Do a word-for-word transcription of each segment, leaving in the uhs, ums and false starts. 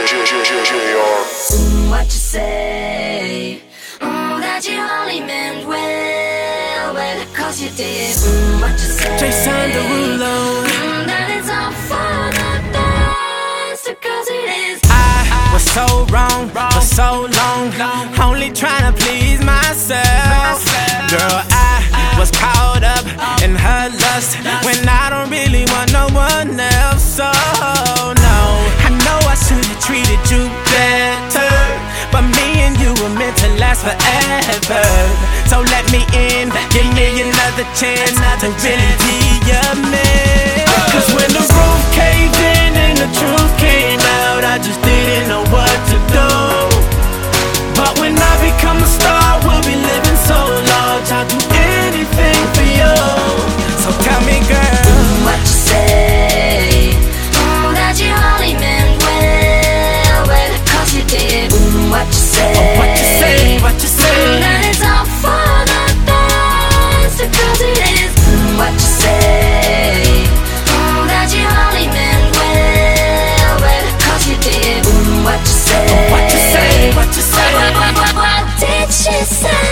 What you say? Mm, that you only meant well, well, cause you did. Mm, what you say? Jason Derulo. Mm, that it's all for the best, cause it is. I was so wrong for so long, only trying to please myself. Girl, I was caught up in her lust when I don't really want no one else. So no, I know I should've treated you better, but me and you were meant to last forever. So let me in, give me another chance to really be your man. Cause when the roof caved in and the truth came out, I just didn't know what to do. But when I become a star, we'll be living so large, I'll do anything for you. So tell me, girl, what you say? Mm, that you only meant well, well, cause you did. Mm, what you say? Oh, what you say, what you say? Mm, that it's all for the best, cause it is. Mm, what you say? Mm, that you only meant well, well, cause you did. Mm, what you say? Oh, what you say, what you say? What, what, what, what did she say?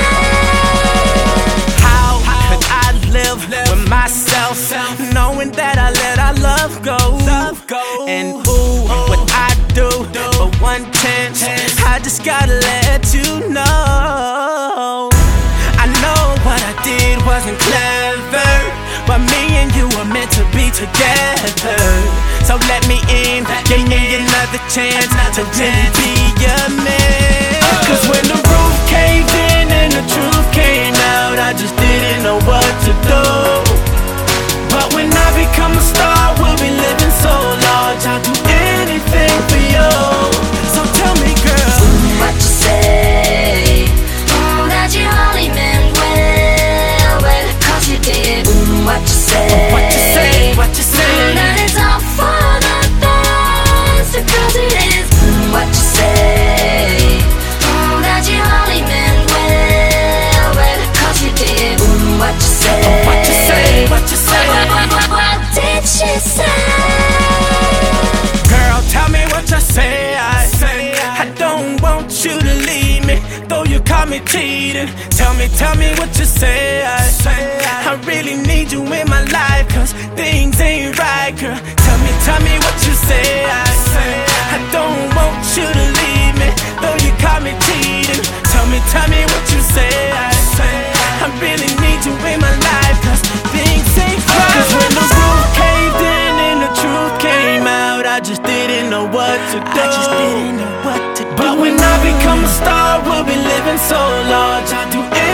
How could I live with myself, knowing that I let our love go? And ooh, what I do for one chance, I just gotta let you know. I know what I did wasn't clever, but me and you were meant to be together. So let me in, give me another chance to really be your man. Cause when the roof caved in and the truth came out, I just didn't know what to do. But when I become a star, we'll be living so large, I'll do anything for you. So tell me, girl, what you say? Mm, that you only meant well, well, cause you did. Mm, what you say? what you say, what you say? Mm, that it's all for the best, cause it is. Mm, what you say? Mm, that you only meant well, well, cause you did. Mm, what you say? what you say, what you say? What, what, what, what did she say? Girl, tell me what you say. I, I don't want you to leave me, though you caught me cheating. Tell me, tell me what you say. I, I really need you in my life, cause things ain't right, girl. Tell me, tell me what you say. I, I don't want you to leave me, though you caught me cheating. Tell me, tell me what you say. I, I really need you in my life, cause things ain't right. Cause when the roof caved in and the truth came out, I just didn't know what to do. I just didn't know what to do. But when I become a star, we'll be living so large, I'll do anything